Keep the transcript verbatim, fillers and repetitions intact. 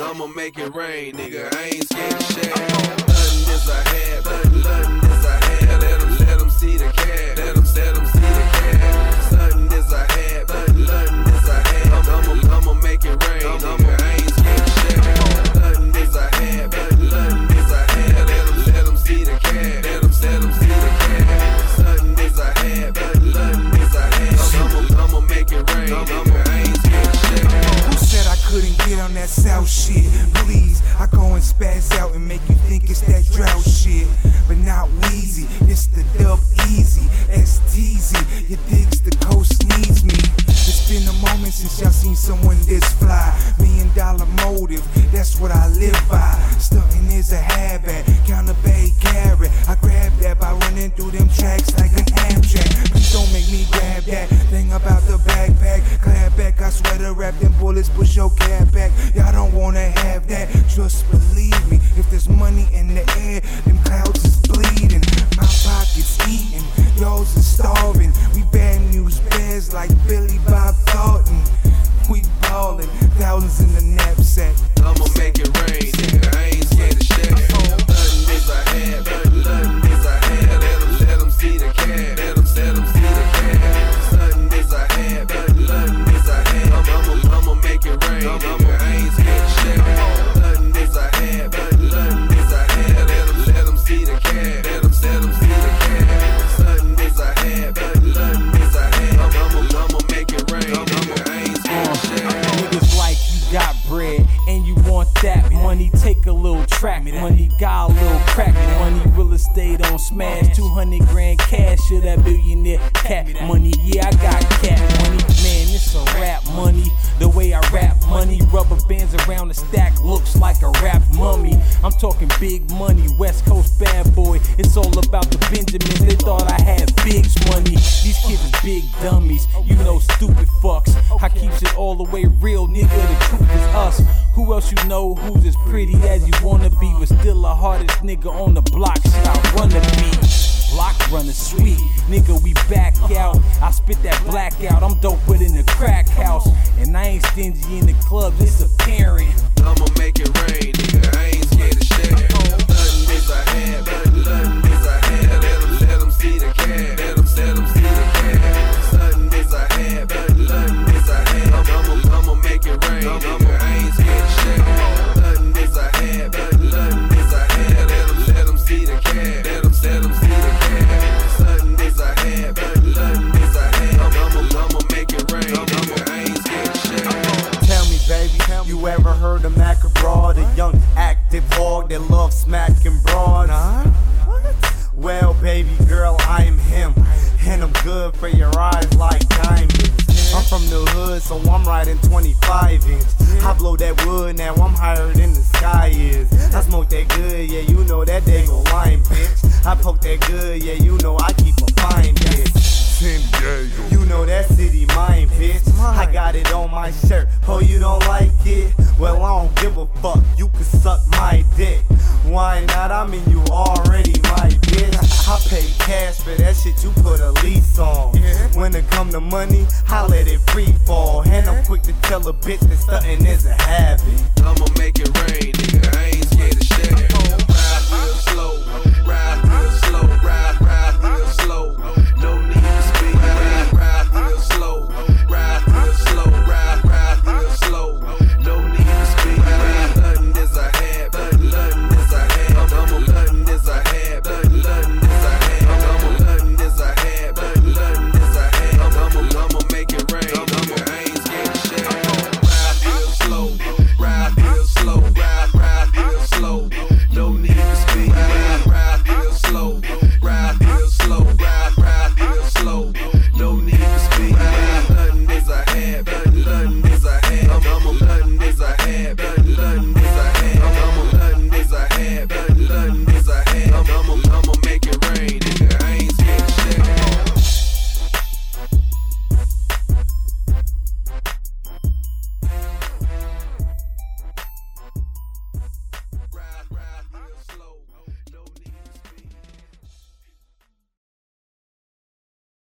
I'ma make it rain, nigga. I ain't scared of shit. Nothing is I had, nothing, nothing is I had. Let them, let them see the cat. Let them, let them see the cat. Nothing is I had, nothing, nothing is I had. I'ma, I'ma, I'ma make it rain, nigga. I ain't scared of shit. Nothing is I had, nothing, nothing is I had. Let them, let them see the cat. Let them, let them see the cat. Nothing is I had, nothing, nothing is I had. I'ma, I'ma make it rain, nigga. I ain't scared of shit. Who said I couldn't get on that South shit? Please, I go and spaz out and make you think it's that drought shit. But not Weezy, it's the dub easy. S T Z, you digs the coast needs me. It's been a moment since y'all seen someone this fly. Million dollar motive, that's what I live by. Stunting is a habit, count a bay carrot. I grab that by running through them tracks like an Amtrak. Please don't make me grab that thing about the backpack. Clap back, I swear to rap them bullets, push your cab back. Y'all don't wanna have that, just believe me. If there's money in the air, them clouds is bleeding. My pocket's eating, yours is starving. We bad news bears like Billy Bob Thornton. We ballin', thousands in the knapsack. I'ma make it rain, nigga. I ain't scared of shit. Nothing is I had, nothing, nothing is I had. Let them, let them see the cat. Let them, let them see the cat. Nothing is I had, nothing, nothing is I had. I'ma, I'ma, I'ma make it rain, nigga. I ain't scared of shit. Nothing is I had, nothing, nothing is I had. Let them, let them see the cat. Let them, let them see the cat. Nothing is I had, nothing, nothing is I had. I'ma, I'ma, I'ma make it rain, nigga. I ain't scared of shit. Niggas like you got bread and you want that money, take a little track money, got a little crack money, real estate on smash, two hundred grand cash of that billionaire cat money. Yeah, I got cat money, man, it's a rap money. The way I rap money, rubber bands around the stack looks like a rap mummy. I'm talking big money, West Coast bad boy. It's all about the Benjamins. They thought I had Big's money. These kids is big dummies, you know, stupid fucks. I keeps it all the way real, nigga. The truth is us. Who else you know who's as pretty as you wanna be, but still the hardest nigga on the block? Shit, I run the beat. Block runner sweet, nigga, we back out. I spit that blackout, I'm doper than the crack house. And I ain't stingy in the club, it's apparent. I'ma make it rain, nigga, I ain't scared of shit. Nothing is I had, nothing, nothing is I had. Let them, let them see the cat, let them, let them see the cat. Nothing is I had, nothing, nothing is I had. I'ma, I'ma make it rain, nigga, I ain't scared of shit. Nothing is I had, nothing, nothing is I had. Let them, let them see the cat, let them, let them see the cat. Nothing is I had, nothing, nothing is I had. I'ma, I'ma make it rain, nigga, I ain't scared of shit. Tell me, baby, you ever heard of Mac Abroad? A young active hog that loves smacking broads. Well, baby girl, I am him, and I'm good for your eyes like diamonds. I'm from the hood, so I'm riding twenty-five inch. I blow that wood, now I'm higher than the sky is. I smoke that good, yeah, you know that they go lime, bitch. I poke that good, yeah, you know I keep a fine bitch. You know that city mine, bitch. I got it on my shirt. Oh, you don't like it? Well, I don't give a fuck. You can suck my dick. Why not? I mean, you already my bitch. I pay cash for that shit you put a lease on. When it come to money, I let it free fall. And I'm quick to tell a bitch that stunting is a habit. I'ma make it rain, nigga. I ain't scared of shit. Ride real slow.